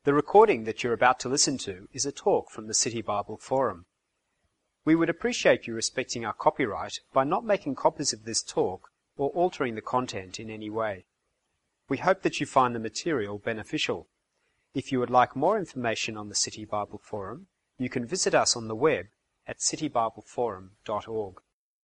The recording that you're about to listen to is a talk from the City Bible Forum. We would appreciate you respecting our copyright by not making copies of this talk or altering the content in any way. We hope that you find the material beneficial. If you would like more information on the City Bible Forum, you can visit us on the web at citybibleforum.org.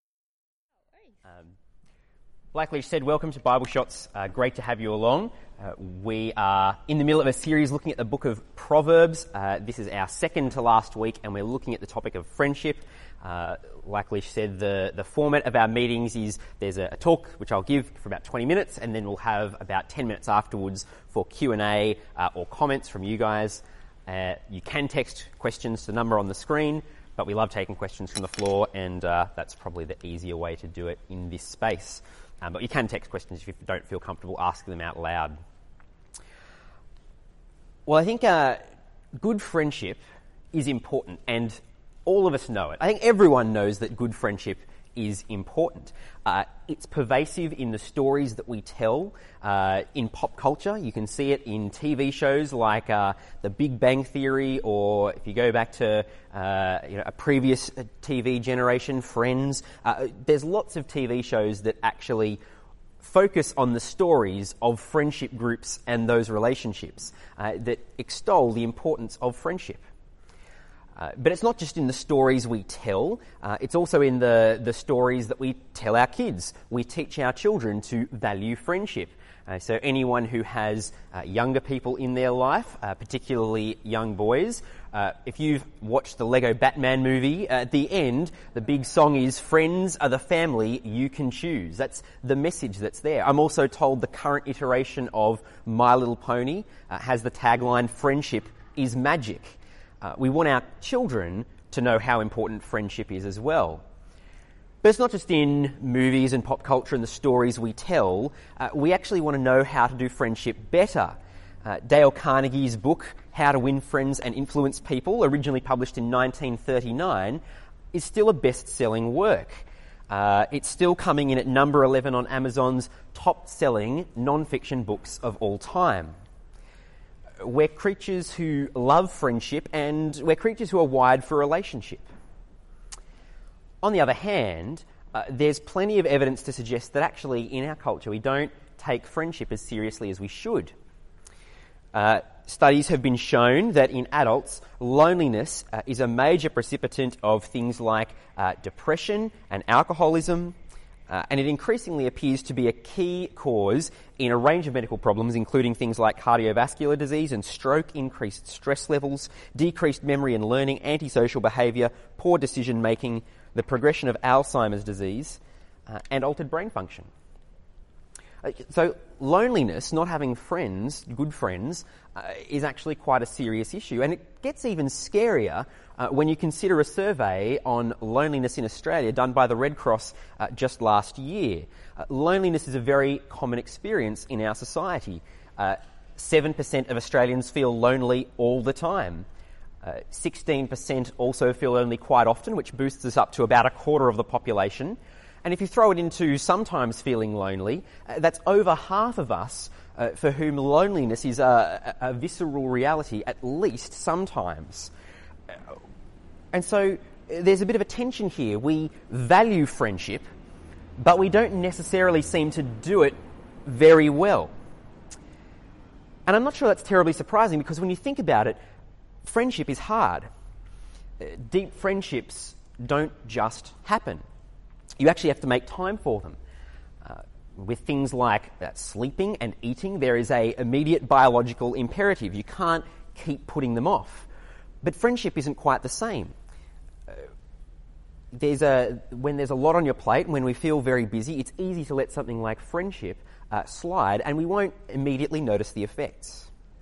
Like said, welcome to Bible Shots. Great to have you along. We are in the middle of a series looking at the book of Proverbs. This is our second to last week, and we're looking at the topic of friendship. Like Leash said, the format of our meetings is there's a talk which I'll give for about 20 minutes, and then we'll have about 10 minutes afterwards for Q&A or comments from you guys. You can text questions to the number on the screen, but we love taking questions from the floor, and that's probably the easier way to do it in this space. But you can text questions if you don't feel comfortable asking them out loud. Well, I think good friendship is important, and all of us know it. I think everyone knows that good friendship is important. It's pervasive in the stories that we tell in pop culture. You can see it in TV shows like The Big Bang Theory, or if you go back to a previous TV generation, Friends. There's lots of TV shows that actually focus on the stories of friendship groups and those relationships that extol the importance of friendship. But it's not just in the stories we tell, it's also in the stories that we tell our kids. We teach our children to value friendship. So anyone who has younger people in their life, particularly young boys, if you've watched the Lego Batman movie, at the end, the big song is, "Friends are the family you can choose." That's the message that's there. I'm also told the current iteration of My Little Pony has the tagline, "Friendship is magic." We want our children to know how important friendship is as well. But it's not just in movies and pop culture and the stories we tell. We actually want to know how to do friendship better. Dale Carnegie's book, How to Win Friends and Influence People, originally published in 1939, is still a best-selling work. It's still coming in at number 11 on Amazon's top-selling non-fiction books of all time. We're creatures who love friendship, and we're creatures who are wired for relationship. On the other hand, there's plenty of evidence to suggest that actually in our culture we don't take friendship as seriously as we should. Studies have been shown that in adults, loneliness is a major precipitant of things like depression and alcoholism, and it increasingly appears to be a key cause in a range of medical problems, including things like cardiovascular disease and stroke, increased stress levels, decreased memory and learning, antisocial behaviour, poor decision-making, the progression of Alzheimer's disease, and altered brain function. So loneliness, not having friends, good friends, is actually quite a serious issue. And it gets even scarier when you consider a survey on loneliness in Australia done by the Red Cross just last year. Loneliness is a very common experience in our society. 7% of Australians feel lonely all the time. 16% also feel lonely quite often, which boosts us up to about a quarter of the population. And if you throw it into sometimes feeling lonely, that's over half of us for whom loneliness is a visceral reality, at least sometimes. And so there's a bit of a tension here. We value friendship, but we don't necessarily seem to do it very well. And I'm not sure that's terribly surprising, because when you think about it, friendship is hard. Deep friendships don't just happen. You actually have to make time for them. With things like sleeping and eating, there is an immediate biological imperative. You can't keep putting them off. But friendship isn't quite the same. When there's a lot on your plate, when we feel very busy, it's easy to let something like friendship slide, and we won't immediately notice the effects.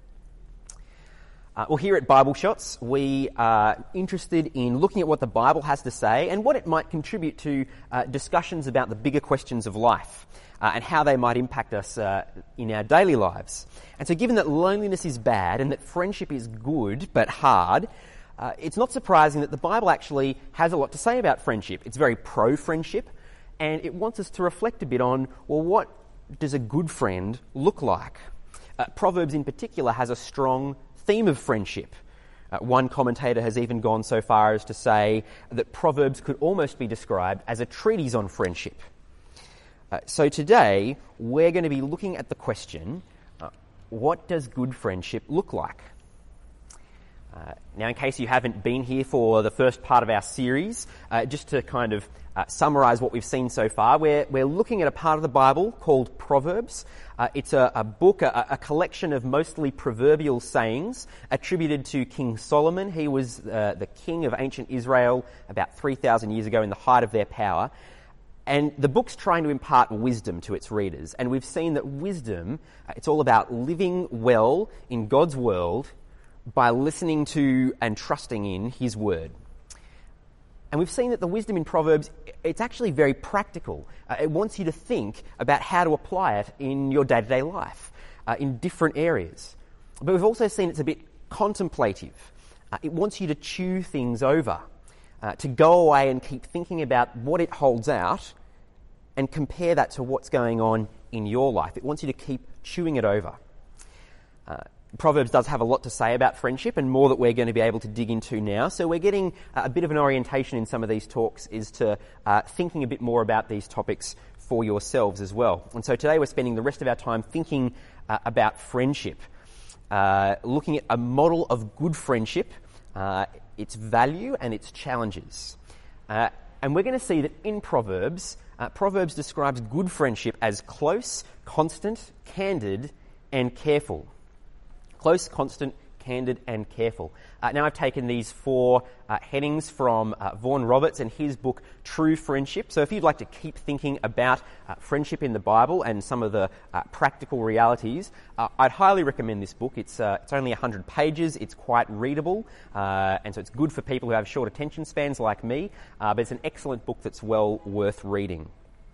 Well, here at Bible Shots, we are interested in looking at what the Bible has to say and what it might contribute to discussions about the bigger questions of life and how they might impact us in our daily lives. And so given that loneliness is bad and that friendship is good but hard, it's not surprising that the Bible actually has a lot to say about friendship. It's very pro-friendship, and it wants us to reflect a bit on, well, what does a good friend look like? Proverbs in particular has a strong theme of friendship. One commentator has even gone so far as to say that Proverbs could almost be described as a treatise on friendship. So today, we're going to be looking at the question, what does good friendship look like? Now, in case you haven't been here for the first part of our series, just to kind of summarise what we've seen so far, we're looking at a part of the Bible called Proverbs. It's a book, a collection of mostly proverbial sayings attributed to King Solomon. He was the king of ancient Israel about 3,000 years ago in the height of their power. And the book's trying to impart wisdom to its readers. And we've seen that wisdom, it's all about living well in God's world by listening to and trusting in His Word. And we've seen that the wisdom in Proverbs, it's actually very practical. It wants you to think about how to apply it in your day-to-day life, in different areas. But we've also seen it's a bit contemplative. It wants you to chew things over, to go away and keep thinking about what it holds out and compare that to what's going on in your life. It wants you to keep chewing it over. Proverbs does have a lot to say about friendship, and more that we're going to be able to dig into now. So we're getting a bit of an orientation in some of these talks is to thinking a bit more about these topics for yourselves as well. And so today we're spending the rest of our time thinking about friendship, looking at a model of good friendship, its value and its challenges. And we're going to see that in Proverbs, Proverbs describes good friendship as close, constant, candid, and careful. Close, constant, candid, and careful. Now I've taken these four headings from Vaughan Roberts and his book, True Friendship. So if you'd like to keep thinking about friendship in the Bible and some of the practical realities, I'd highly recommend this book. It's only 100 pages. It's quite readable, and so it's good for people who have short attention spans like me, but it's an excellent book that's well worth reading.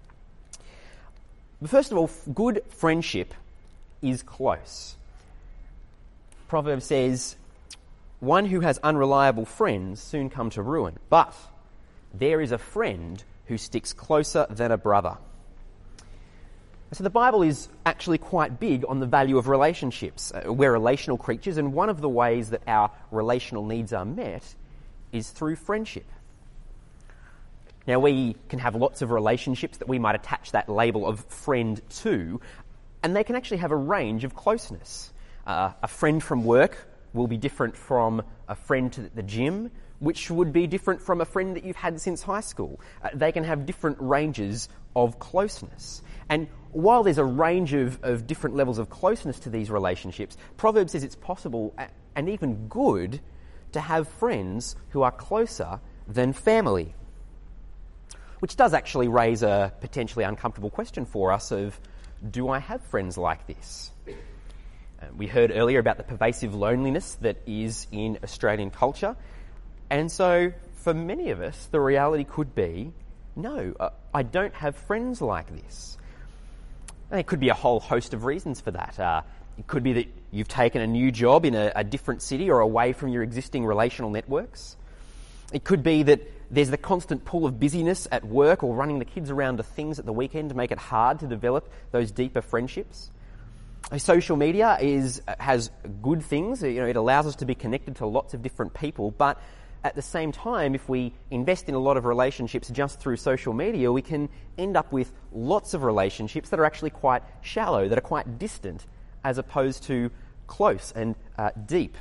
But first of all, good friendship is close. Proverbs says, one who has unreliable friends soon come to ruin, but there is a friend who sticks closer than a brother. So the Bible is actually quite big on the value of relationships. We're relational creatures, and one of the ways that our relational needs are met is through friendship. Now, we can have lots of relationships that we might attach that label of friend to, and they can actually have a range of closeness. A friend from work will be different from a friend to the gym, which would be different from a friend that you've had since high school. They can have different ranges of closeness. And while there's a range of different levels of closeness to these relationships, Proverbs says it's possible and even good to have friends who are closer than family. Which does actually raise a potentially uncomfortable question for us of, do I have friends like this? We heard earlier about the pervasive loneliness that is in Australian culture. And so for many of us, the reality could be, no, I don't have friends like this. And there could be a whole host of reasons for that. It could be that you've taken a new job in a different city or away from your existing relational networks. It could be that there's the constant pull of busyness at work or running the kids around to things at the weekend to make it hard to develop those deeper friendships. Social media has good things. It allows us to be connected to lots of different people, but at the same time, if we invest in a lot of relationships just through social media, we can end up with lots of relationships that are actually quite shallow, that are quite distant, as opposed to close and deep.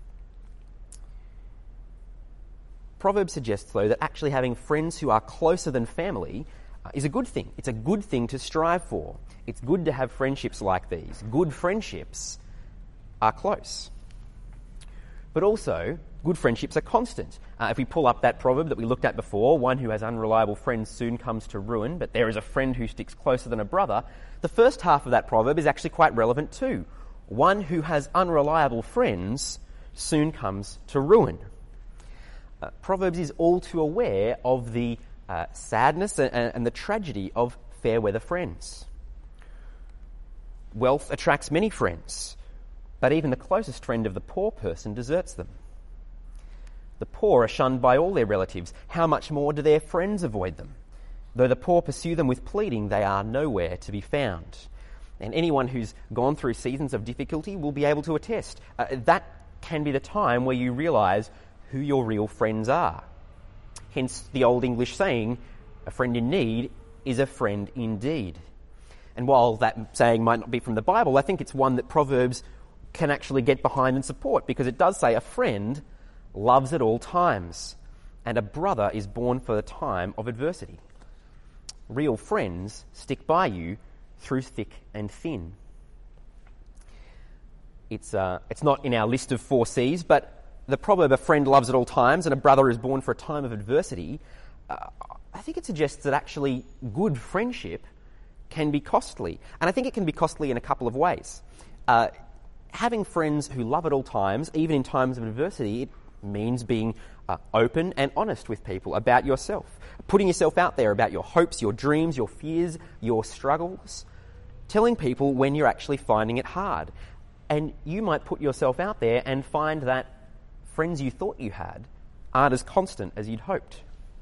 Proverbs suggests, though, that actually having friends who are closer than family is a good thing. It's a good thing to strive for. It's good to have friendships like these. Good friendships are close. But also, good friendships are constant. If we pull up that proverb that we looked at before, one who has unreliable friends soon comes to ruin, but there is a friend who sticks closer than a brother, the first half of that proverb is actually quite relevant too. One who has unreliable friends soon comes to ruin. Proverbs is all too aware of the sadness and the tragedy of fair weather friends. Wealth attracts many friends, but even the closest friend of the poor person deserts them. The poor are shunned by all their relatives. How much more do their friends avoid them? Though the poor pursue them with pleading, they are nowhere to be found. And anyone who's gone through seasons of difficulty will be able to attest. That can be the time where you realise who your real friends are. Hence the old English saying, a friend in need is a friend indeed. And while that saying might not be from the Bible, I think it's one that Proverbs can actually get behind and support, because it does say a friend loves at all times, and a brother is born for the time of adversity. Real friends stick by you through thick and thin. It's not in our list of 4 C's, but the proverb, a friend loves at all times and a brother is born for a time of adversity, I think it suggests that actually good friendship can be costly. And I think it can be costly in a couple of ways. Having friends who love at all times, even in times of adversity, it means being open and honest with people about yourself, putting yourself out there about your hopes, your dreams, your fears, your struggles, telling people when you're actually finding it hard. And you might put yourself out there and find that friends you thought you had aren't as constant as you'd hoped.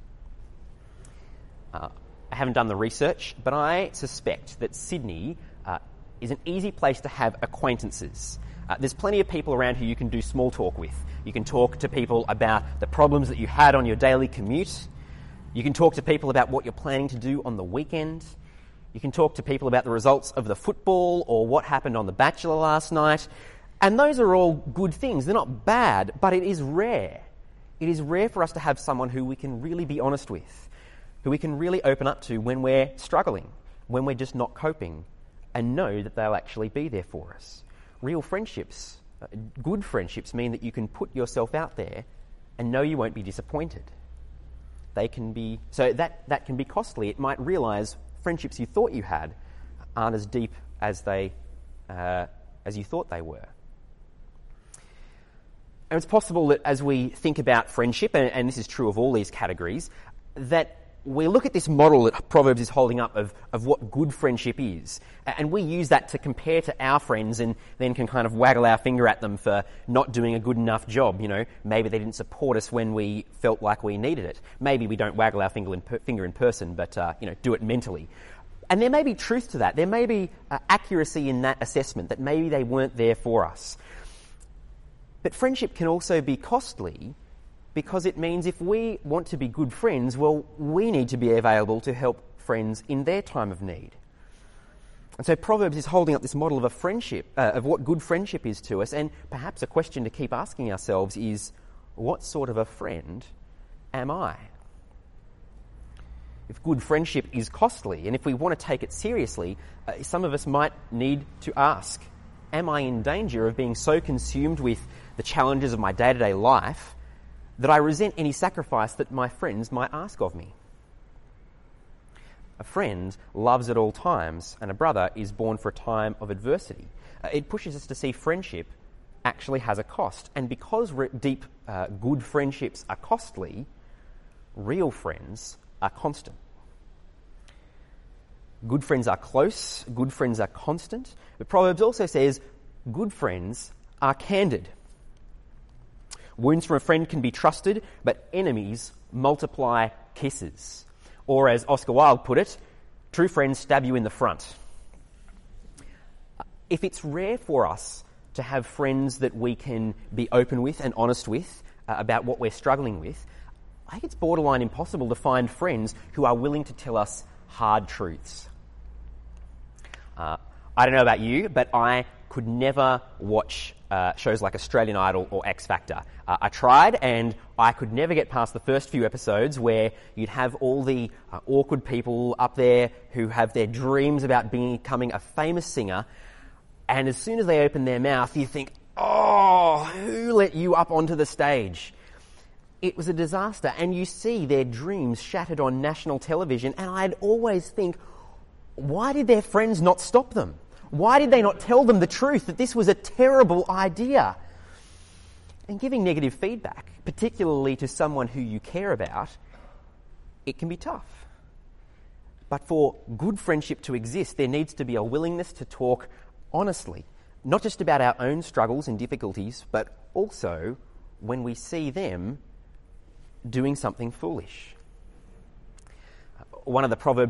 I haven't done the research, but I suspect that Sydney is an easy place to have acquaintances. There's plenty of people around who you can do small talk with. You can talk to people about the problems that you had on your daily commute. You can talk to people about what you're planning to do on the weekend. You can talk to people about the results of the football or what happened on The Bachelor last night. And those are all good things. They're not bad, but it is rare. It is rare for us to have someone who we can really be honest with, who we can really open up to when we're struggling, when we're just not coping, and know that they'll actually be there for us. Real friendships, good friendships, mean that you can put yourself out there and know you won't be disappointed. They can be, so that can be costly. It might realise friendships you thought you had aren't as deep as you thought they were. And it's possible that as we think about friendship, and this is true of all these categories, that we look at this model that Proverbs is holding up of what good friendship is, and we use that to compare to our friends and then can kind of waggle our finger at them for not doing a good enough job. You know, maybe they didn't support us when we felt like we needed it. Maybe we don't waggle our finger in person, but do it mentally. And there may be truth to that. There may be accuracy in that assessment, that maybe they weren't there for us. But friendship can also be costly, because it means if we want to be good friends, well, we need to be available to help friends in their time of need. And so Proverbs is holding up this model of a friendship, of what good friendship is to us, and perhaps a question to keep asking ourselves is, what sort of a friend am I? If good friendship is costly, and if we want to take it seriously, some of us might need to ask, am I in danger of being so consumed with the challenges of my day-to-day life that I resent any sacrifice that my friends might ask of me? A friend loves at all times, and a brother is born for a time of adversity. It pushes us to see friendship actually has a cost. And because deep, good friendships are costly, real friends are constant. Good friends are close, good friends are constant. But Proverbs also says good friends are candid. Wounds from a friend can be trusted, but enemies multiply kisses. Or as Oscar Wilde put it, true friends stab you in the front. If it's rare for us to have friends that we can be open with and honest with about what we're struggling with, I think it's borderline impossible to find friends who are willing to tell us hard truths. I don't know about you, but I could never watch shows like Australian Idol or X Factor. I tried, and I could never get past the first few episodes where you'd have all the awkward people up there who have their dreams about becoming a famous singer, and as soon as they open their mouth, you think, oh, who let you up onto the stage? It was a disaster, and you see their dreams shattered on national television, and I'd always think, why did their friends not stop them? Why did they not tell them the truth, that this was a terrible idea? And giving negative feedback, particularly to someone who you care about, it can be tough. But for good friendship to exist, there needs to be a willingness to talk honestly, not just about our own struggles and difficulties, but also when we see them doing something foolish. One of the proverbs that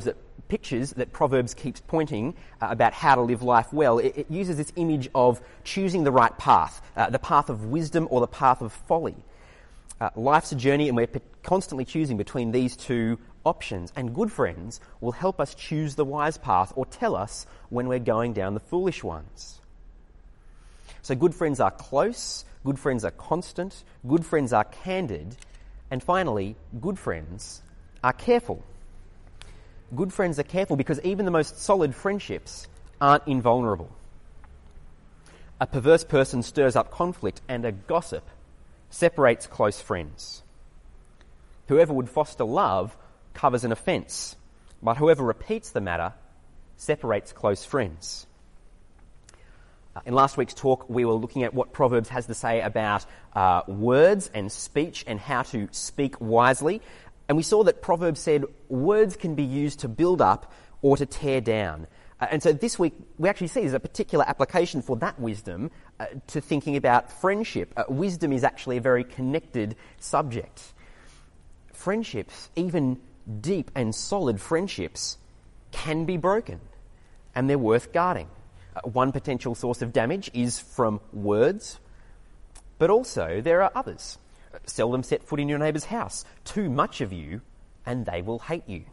pictures that Proverbs keeps pointing about how to live life well, it uses this image of choosing the right path, the path of wisdom or the path of folly. Life's a journey, and we're constantly choosing between these two options, and good friends will help us choose the wise path or tell us when we're going down the foolish ones. So good friends are close, good friends are constant, good friends are candid, and finally, good friends are careful. Good friends are careful because even the most solid friendships aren't invulnerable. A perverse person stirs up conflict, and a gossip separates close friends. Whoever would foster love covers an offence, but whoever repeats the matter separates close friends. In last week's talk, we were looking at what Proverbs has to say about words and speech and how to speak wisely. And we saw that Proverbs said words can be used to build up or to tear down. And so this week, we actually see there's a particular application for that wisdom to thinking about friendship. Wisdom is actually a very connected subject. Friendships, even deep and solid friendships, can be broken, and they're worth guarding. One potential source of damage is from words, but also there are others. Seldom set foot in your neighbour's house. Too much of you, and they will hate you.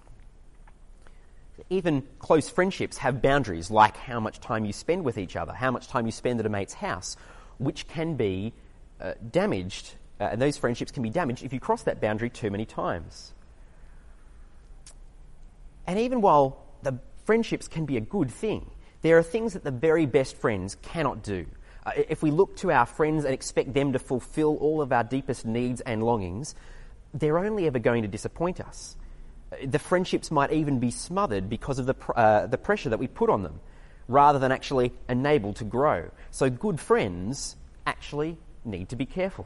Even close friendships have boundaries, like how much time you spend with each other, how much time you spend at a mate's house, which can be damaged, and those friendships can be damaged if you cross that boundary too many times. And even while the friendships can be a good thing, there are things that the very best friends cannot do. If we look to our friends and expect them to fulfill all of our deepest needs and longings, they're only ever going to disappoint us. The friendships might even be smothered because of the pressure that we put on them, rather than actually enabled to grow. So good friends actually need to be careful.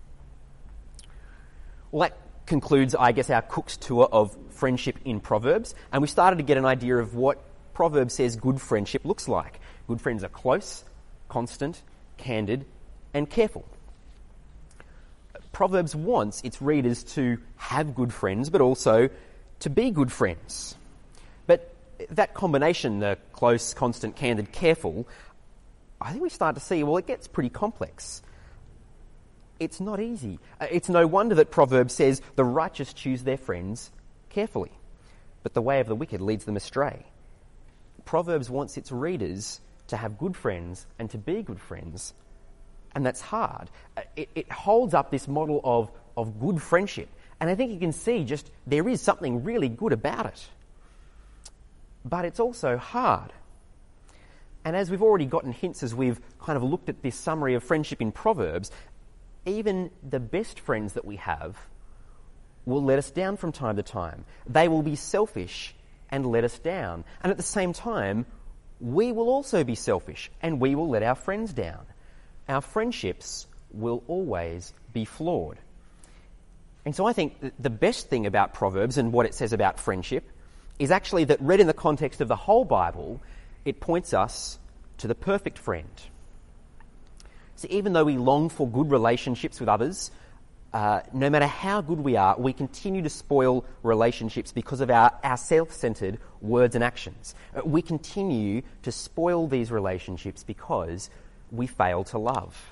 Well, that concludes, I guess, our Cook's tour of friendship in Proverbs, and we started to get an idea of what Proverbs says good friendship looks like. Good friends are close, constant, candid, and careful. Proverbs wants its readers to have good friends, but also to be good friends. But that combination, the close, constant, candid, careful, I think we start to see, well, it gets pretty complex. It's not easy. It's no wonder that Proverbs says the righteous choose their friends carefully, but the way of the wicked leads them astray. Proverbs wants its readers to have good friends and to be good friends, and that's hard. It holds up this model of good friendship, and I think you can see just there is something really good about it. But it's also hard. And as we've already gotten hints as we've kind of looked at this summary of friendship in Proverbs, even the best friends that we have will let us down from time to time. They will be selfish and let us down. And at the same time, we will also be selfish and we will let our friends down. Our friendships will always be flawed. And so I think the best thing about Proverbs and what it says about friendship is actually that read in the context of the whole Bible, it points us to the perfect friend. So even though we long for good relationships with others, no matter how good we are, we continue to spoil relationships because of our self-centered words and actions. We continue to spoil these relationships because we fail to love.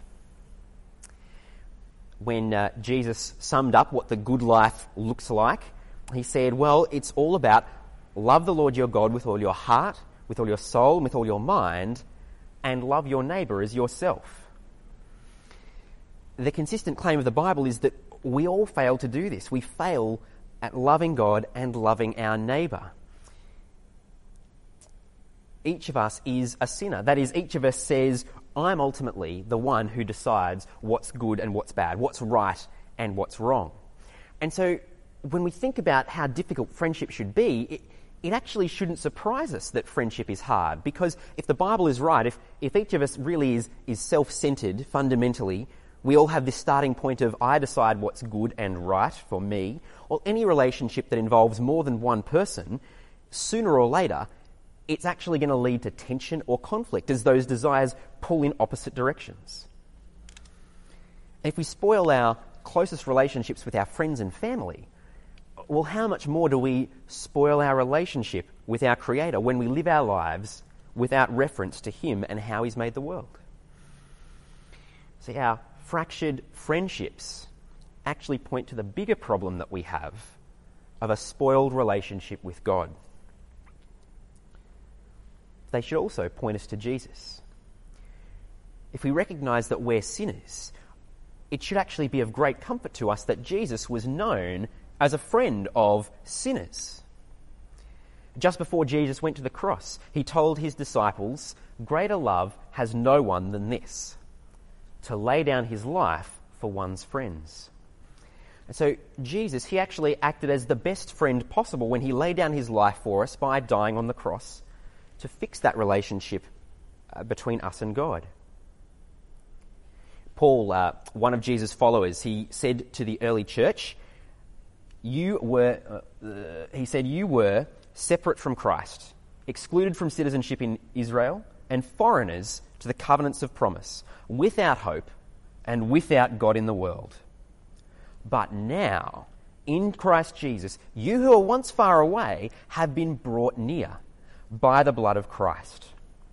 When Jesus summed up what the good life looks like, he said, well, it's all about love the Lord your God with all your heart, with all your soul, and with all your mind, and love your neighbour as yourself. The consistent claim of the Bible is that we all fail to do this. We fail at loving God and loving our neighbour. Each of us is a sinner. That is, each of us says, I'm ultimately the one who decides what's good and what's bad, what's right and what's wrong. And so when we think about how difficult friendship should be, it actually shouldn't surprise us that friendship is hard, because if the Bible is right, if each of us really is self-centered fundamentally, we all have this starting point of I decide what's good and right for me. Well, any relationship that involves more than one person, sooner or later, it's actually going to lead to tension or conflict as those desires pull in opposite directions. And if we spoil our closest relationships with our friends and family, well, how much more do we spoil our relationship with our Creator when we live our lives without reference to Him and how He's made the world? See, our fractured friendships actually point to the bigger problem that we have of a spoiled relationship with God. They should also point us to Jesus. If we recognise that we're sinners, it should actually be of great comfort to us that Jesus was known as a friend of sinners. Just before Jesus went to the cross, he told his disciples, "Greater love has no one than this, to lay down his life for one's friends." And so Jesus, he actually acted as the best friend possible when he laid down his life for us by dying on the cross to fix that relationship between us and God. Paul, one of Jesus' followers, he said to the early church, you were separate from Christ, excluded from citizenship in Israel, and foreigners to the covenants of promise, without hope and without God in the world. But now, in Christ Jesus, you who were once far away have been brought near by the blood of Christ.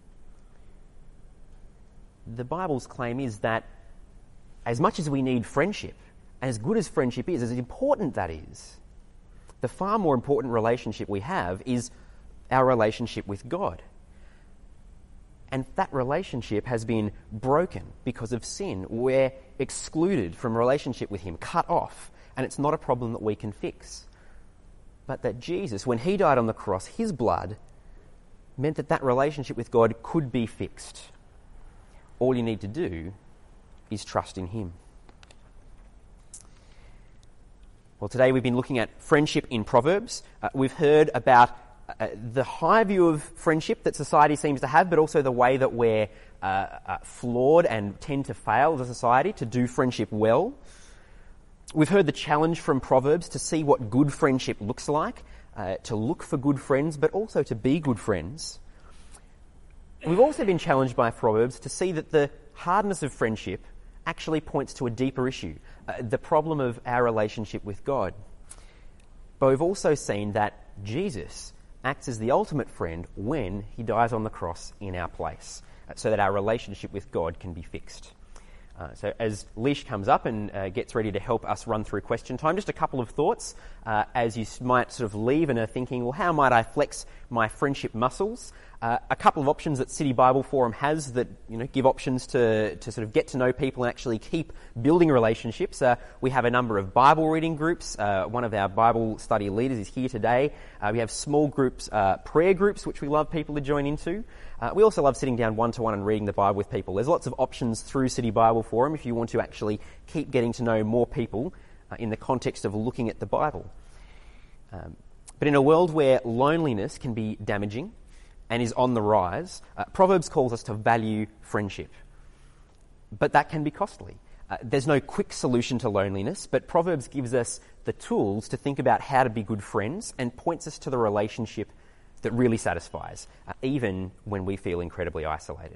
The Bible's claim is that as much as we need friendship, as good as friendship is, as important that is, the far more important relationship we have is our relationship with God. And that relationship has been broken because of sin. We're excluded from relationship with Him, cut off, and it's not a problem that we can fix. But that Jesus, when He died on the cross, His blood meant that that relationship with God could be fixed. All you need to do is trust in Him. Well, today we've been looking at friendship in Proverbs. We've heard about the high view of friendship that society seems to have, but also the way that we're flawed and tend to fail as a society to do friendship well. We've heard the challenge from Proverbs to see what good friendship looks like, to look for good friends, but also to be good friends. We've also been challenged by Proverbs to see that the hardness of friendship actually points to a deeper issue, the problem of our relationship with God. But we've also seen that Jesus acts as the ultimate friend when He dies on the cross in our place, so that our relationship with God can be fixed. So as Leash comes up and gets ready to help us run through question time, just a couple of thoughts as you might sort of leave and are thinking, well, how might I flex my friendship muscles? A couple of options that City Bible Forum has that give options to sort of get to know people and actually keep building relationships. We have a number of Bible reading groups. One of our Bible study leaders is here today. We have small groups, prayer groups, which we love people to join into. We also love sitting down one-to-one and reading the Bible with people. There's lots of options through City Bible Forum if you want to actually keep getting to know more people in the context of looking at the Bible. But in a world where loneliness can be damaging and is on the rise, Proverbs calls us to value friendship. But that can be costly. There's no quick solution to loneliness, but Proverbs gives us the tools to think about how to be good friends and points us to the relationship that really satisfies, even when we feel incredibly isolated.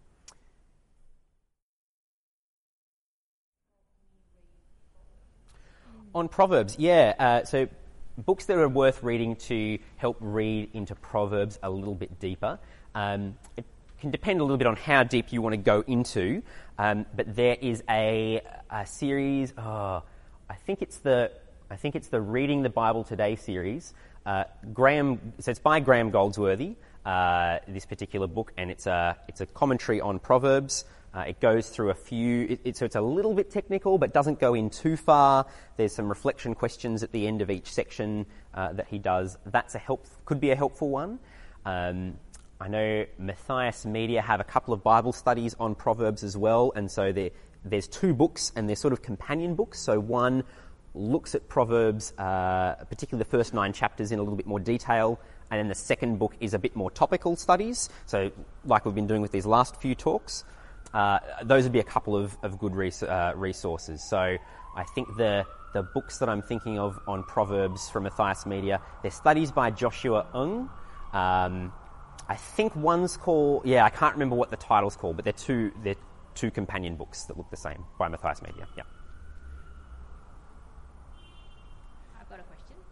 On Proverbs, so books that are worth reading to help read into Proverbs a little bit deeper. It can depend a little bit on how deep you want to go into, but there is a series. I think it's the Reading the Bible Today series. So it's by Graham Goldsworthy. This particular book, and it's a commentary on Proverbs. It goes through a few, so it's a little bit technical, but doesn't go in too far. There's some reflection questions at the end of each section that he does. That's could be a helpful one. I know Matthias Media have a couple of Bible studies on Proverbs as well, and so there's two books, and they're sort of companion books. So one looks at Proverbs, particularly the first 9 chapters, in a little bit more detail, and then the second book is a bit more topical studies, so like we've been doing with these last few talks. Those would be a couple of good resources. So I think the books that I'm thinking of on Proverbs from Matthias Media, they're studies by Joshua Ung. I think one's called, I can't remember what the title's called, but they're two companion books that look the same by Matthias Media. Yeah. I've got a question.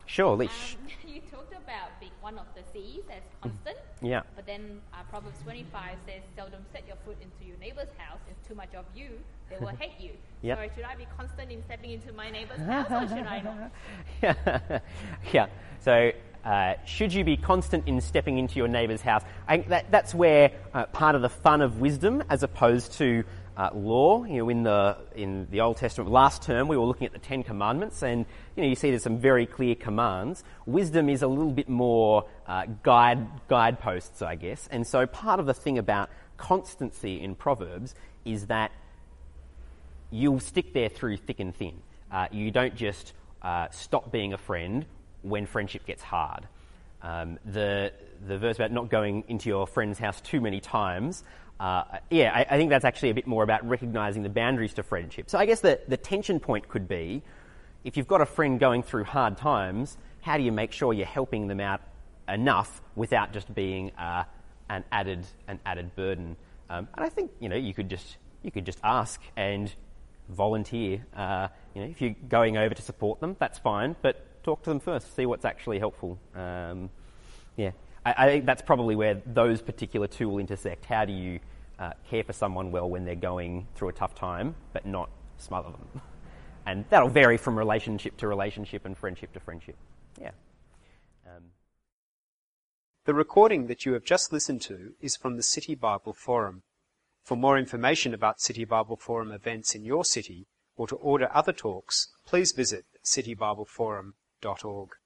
Sure, Lish. You talked about being one of the C's as constant. Yeah. But then Proverbs 25 says, seldom set your foot into your neighbor's house. If too much of you, they will hate you. Yep. So should I be constant in stepping into my neighbor's house or should I not? Yeah. So, should you be constant in stepping into your neighbour's house? I think that's where part of the fun of wisdom, as opposed to law. You know, in the Old Testament, last term we were looking at the Ten Commandments, and you see there's some very clear commands. Wisdom is a little bit more guideposts, I guess. And so part of the thing about constancy in Proverbs is that you'll stick there through thick and thin. You don't just stop being a friend when friendship gets hard. The verse about not going into your friend's house too many times, I think that's actually a bit more about recognising the boundaries to friendship. So I guess the tension point could be, if you've got a friend going through hard times, how do you make sure you're helping them out enough without just being an added burden? And I think you could just ask and volunteer. If you're going over to support them, that's fine, but talk to them first, see what's actually helpful. I think that's probably where those particular two will intersect. How do you care for someone well when they're going through a tough time, but not smother them? And that'll vary from relationship to relationship and friendship to friendship. Yeah. The recording that you have just listened to is from the City Bible Forum. For more information about City Bible Forum events in your city, or to order other talks, please visit citybibleforum.org.